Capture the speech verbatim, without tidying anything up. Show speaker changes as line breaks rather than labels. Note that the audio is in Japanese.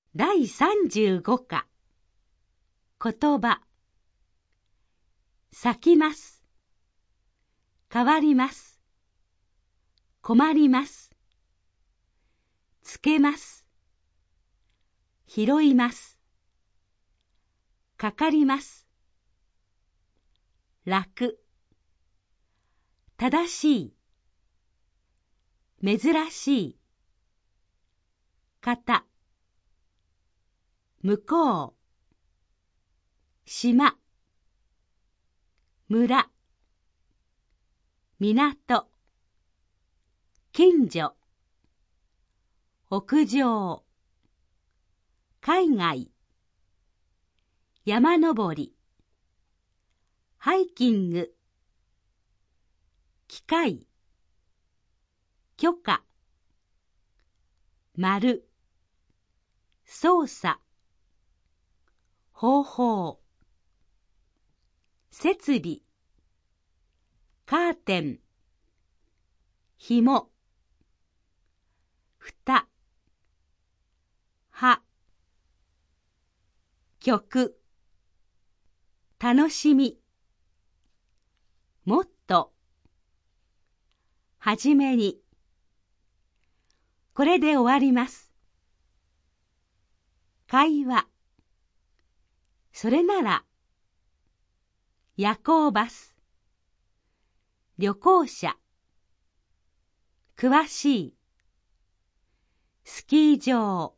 だいさんじゅうごか言葉。咲きます。変わります。困ります。つけます。拾います。かかります。楽。正しい。珍しい。方。向こう。島。村。港。近所。屋上。海外。山登り。ハイキング。機械。許可。丸。操作。方法。設備。カーテン。紐。蓋。葉。曲。楽しみ。もっと。はじめに。これで終わります。会話。それなら。夜行バス。旅行者。詳しい。スキー場。